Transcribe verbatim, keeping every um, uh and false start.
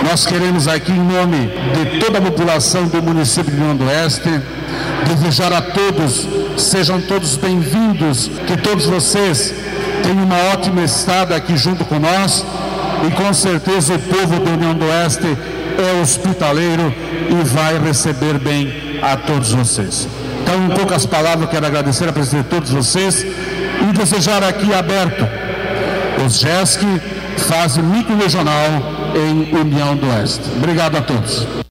Nós queremos aqui, em nome de toda a população do município de União do Oeste, desejar a todos, sejam todos bem-vindos, que todos vocês tenham uma ótima estada aqui junto com nós, e com certeza o povo da União do Oeste é hospitaleiro e vai receber bem a todos vocês. Então, em poucas palavras, eu quero agradecer a presença de todos vocês e desejar aqui aberto os G E S C, fase micro-regional em União do Oeste. Obrigado a todos.